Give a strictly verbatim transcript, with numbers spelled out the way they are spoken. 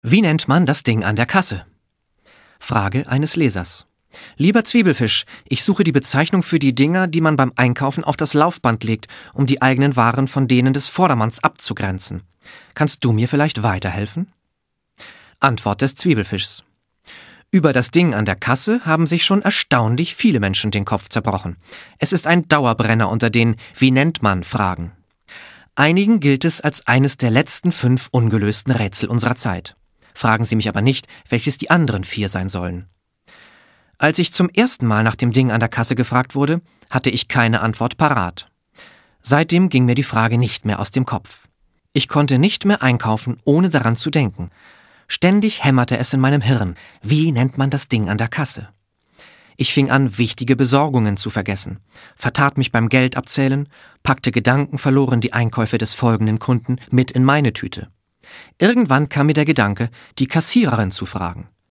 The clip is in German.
Wie nennt man das Ding an der Kasse? Frage eines Lesers. Lieber Zwiebelfisch, ich suche die Bezeichnung für die Dinger, die man beim Einkaufen auf das Laufband legt, um die eigenen Waren von denen des Vordermanns abzugrenzen. Kannst du mir vielleicht weiterhelfen? Antwort des Zwiebelfischs. Über das Ding an der Kasse haben sich schon erstaunlich viele Menschen den Kopf zerbrochen. Es ist ein Dauerbrenner unter den »Wie nennt man?« Fragen. Einigen gilt es als eines der letzten fünf ungelösten Rätsel unserer Zeit. Fragen Sie mich aber nicht, welches die anderen vier sein sollen. Als ich zum ersten Mal nach dem Ding an der Kasse gefragt wurde, hatte ich keine Antwort parat. Seitdem ging mir die Frage nicht mehr aus dem Kopf. Ich konnte nicht mehr einkaufen, ohne daran zu denken. Ständig hämmerte es in meinem Hirn. Wie nennt man das Ding an der Kasse? Ich fing an, wichtige Besorgungen zu vergessen, vertat mich beim Geldabzählen, packte gedankenverloren die Einkäufe des folgenden Kunden mit in meine Tüte. Irgendwann kam mir der Gedanke, die Kassiererin zu fragen.